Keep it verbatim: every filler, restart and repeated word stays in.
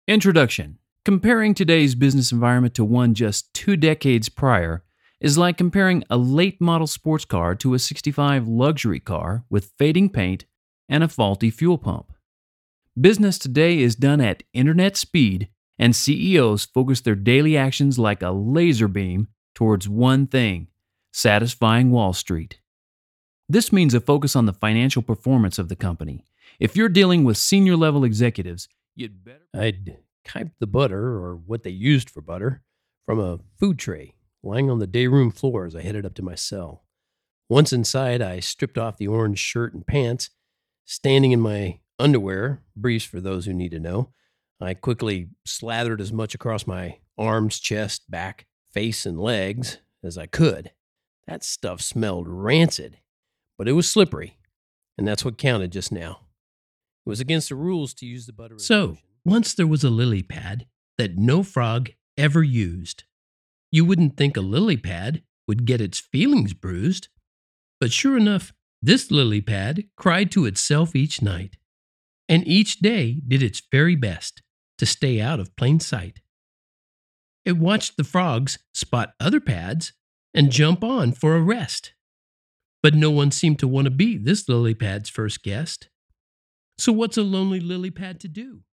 Introduction. Comparing today's business environment to one just two decades prior is like comparing a late model sports car to a sixty-five luxury car with fading paint and a faulty fuel pump. Business today is done at internet speed, and C E Os focus their daily actions like a laser beam towards one thing: satisfying Wall Street. This means a focus on the financial performance of the company. If you're dealing with senior level executives, you'd better. I'd kiped the butter, or what they used for butter, from a food tray lying on the day room floor as I headed up to my cell. Once inside, I stripped off the orange shirt and pants. Standing in my underwear, briefs for those who need to know, I quickly slathered as much across my arms, chest, back, face, and legs as I could. That stuff smelled rancid, but it was slippery, and that's what counted just now. It was against the rules to use the butter as So, lotion. once there was a lily pad that no frog ever used. You wouldn't think a lily pad would get its feelings bruised, but sure enough, this lily pad cried to itself each night, and each day did its very best to stay out of plain sight. It watched the frogs spot other pads and jump on for a rest, but no one seemed to want to be this lily pad's first guest. So what's a lonely lily pad to do?